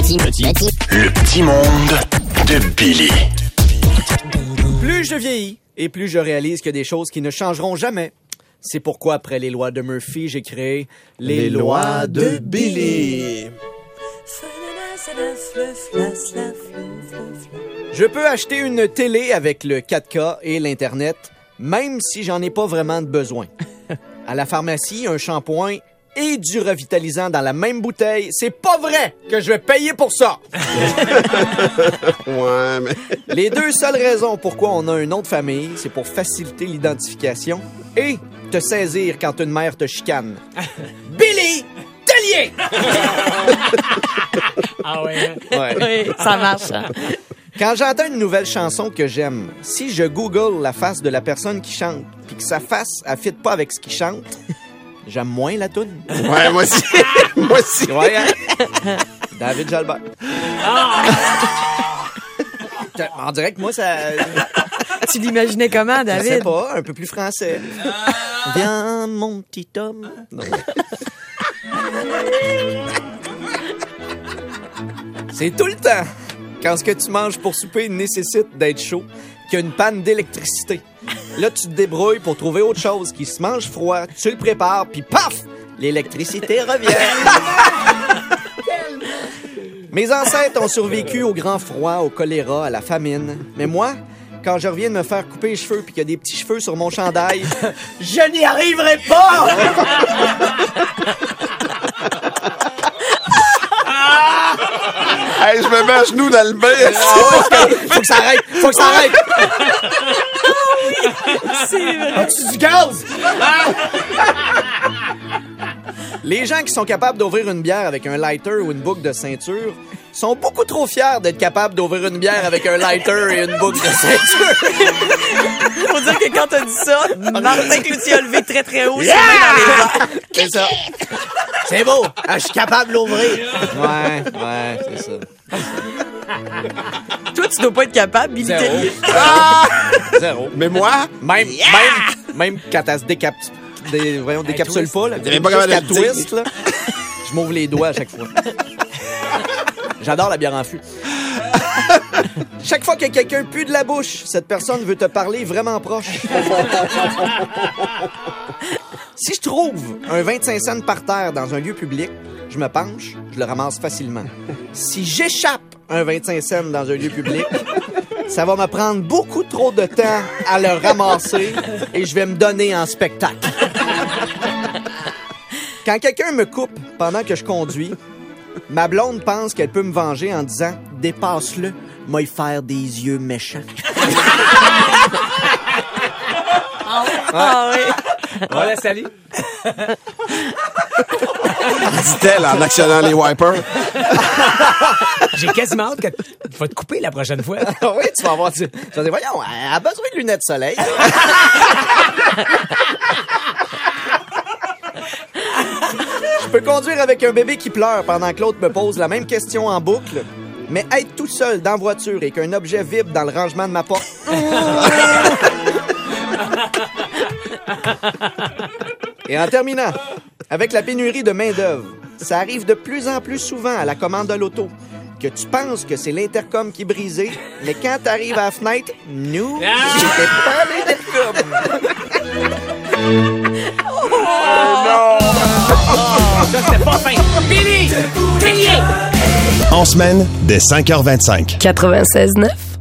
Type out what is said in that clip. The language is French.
Le petit monde de Billy. Plus je vieillis et plus je réalise qu'il y a des choses qui ne changeront jamais. C'est pourquoi, après les lois de Murphy, j'ai créé les lois de Billy. Je peux acheter une télé avec le 4K et l'Internet, même si j'en ai pas vraiment de besoin. À la pharmacie, un shampoing et du revitalisant dans la même bouteille, c'est pas vrai que je vais payer pour ça! Ouais, mais... Les deux seules raisons pourquoi on a un nom de famille, c'est pour faciliter l'identification et te saisir quand une mère te chicane. Billy Tellier! Ah ouais. Ouais. Oui, ça marche. Hein? Quand j'entends une nouvelle chanson que j'aime, si je google la face de la personne qui chante puis que sa face ne fit pas avec ce qu'il chante, j'aime moins la toune. Ouais, moi aussi. Moi aussi. Ouais, hein? David Jalbert. On dirait que moi, ça... Tu l'imaginais comment, Je sais David? pas, un peu plus français. Viens, mon petit homme. Non. C'est tout le temps, quand ce que tu manges pour souper nécessite d'être chaud, qu'il y a une panne d'électricité. Là, tu te débrouilles pour trouver autre chose qui se mange froid, tu le prépares, puis paf! L'électricité revient. Mes ancêtres ont survécu au grand froid, au choléra, à la famine. Mais moi, quand je reviens de me faire couper les cheveux puis qu'il y a des petits cheveux sur mon chandail, je n'y arriverai pas! Hey, je me mets à genoux dans le bain. Faut que ça arrête! Faut que ça arrête! C'est vrai. As-tu du gaz? Les gens qui sont capables d'ouvrir une bière avec un lighter ou une boucle de ceinture sont beaucoup trop fiers d'être capables d'ouvrir une bière avec un lighter et une boucle de ceinture. Faut dire que quand t'as dit ça, Martin Cloutier a levé très très haut. Yeah! Ses mains dans les airs. C'est ça. C'est beau. Ah, je suis capable de l'ouvrir. Ouais, c'est ça. Toi, tu dois pas être capable, Billy Zéro. Tellier. Zéro. Mais moi, Même quand elle se décapsule pas, là, T'avais pas capable juste de qu'elle le twist, là, je m'ouvre les doigts à chaque fois. J'adore la bière en fût. Chaque fois que quelqu'un pue de la bouche, cette personne veut te parler vraiment proche. Si je trouve un 25 cents par terre dans un lieu public, je me penche, je le ramasse facilement. Si j'échappe un 25 cents dans un lieu public, ça va me prendre beaucoup trop de temps à le ramasser et je vais me donner en spectacle. Quand quelqu'un me coupe pendant que je conduis, ma blonde pense qu'elle peut me venger en disant « Dépasse-le, moi y faire des yeux méchants. » Ah oui. On la salue. dit-elle en actionnant les wipers. J'ai quasiment hâte que tu vas te couper la prochaine fois. Oui, tu vas voir. Tu vas dire, voyons, elle a besoin de lunettes de soleil. Je peux conduire avec un bébé qui pleure pendant que l'autre me pose la même question en boucle. Mais être tout seul dans la voiture et qu'un objet vibre dans le rangement de ma porte... Et en terminant, avec la pénurie de main-d'œuvre, ça arrive de plus en plus souvent à la commande de l'auto que tu penses que c'est l'intercom qui est brisé, mais quand t'arrives à la fenêtre, nous, c'était pas l'intercom. Ça, c'était pas fin. Billy! Tellier! En semaine, dès 5h25. 96.9.